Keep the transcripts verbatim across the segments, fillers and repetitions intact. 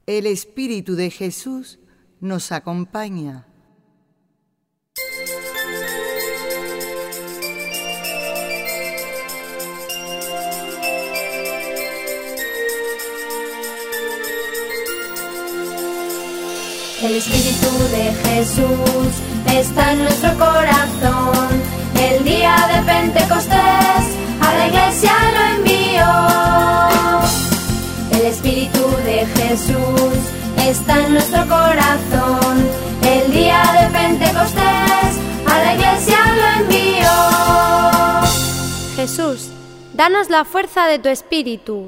El Espíritu de Jesús nos acompaña. El Espíritu de Jesús está en nuestro corazón. El día de Pentecostés a la iglesia lo envió. El Espíritu de Jesús está en nuestro corazón. El día de Pentecostés a la iglesia lo envió. Jesús, danos la fuerza de tu Espíritu.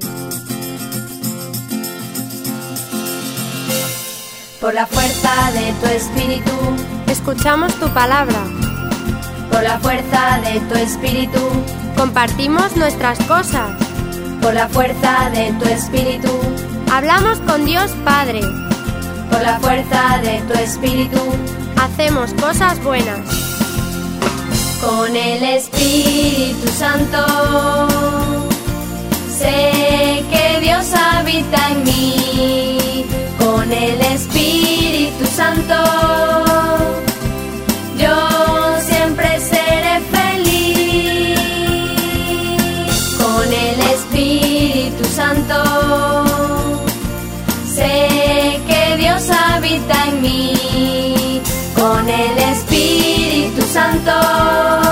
Por la fuerza de tu Espíritu escuchamos tu palabra. Por la fuerza de tu Espíritu compartimos nuestras cosas. Por la fuerza de tu Espíritu hablamos con Dios Padre. Por la fuerza de tu Espíritu hacemos cosas buenas. Con el Espíritu Santo sé que Dios habita en mí. Con el Espíritu Santo yo siempre seré feliz. Con el Espíritu Santo sé que Dios habita en mí. Con el Espíritu Santo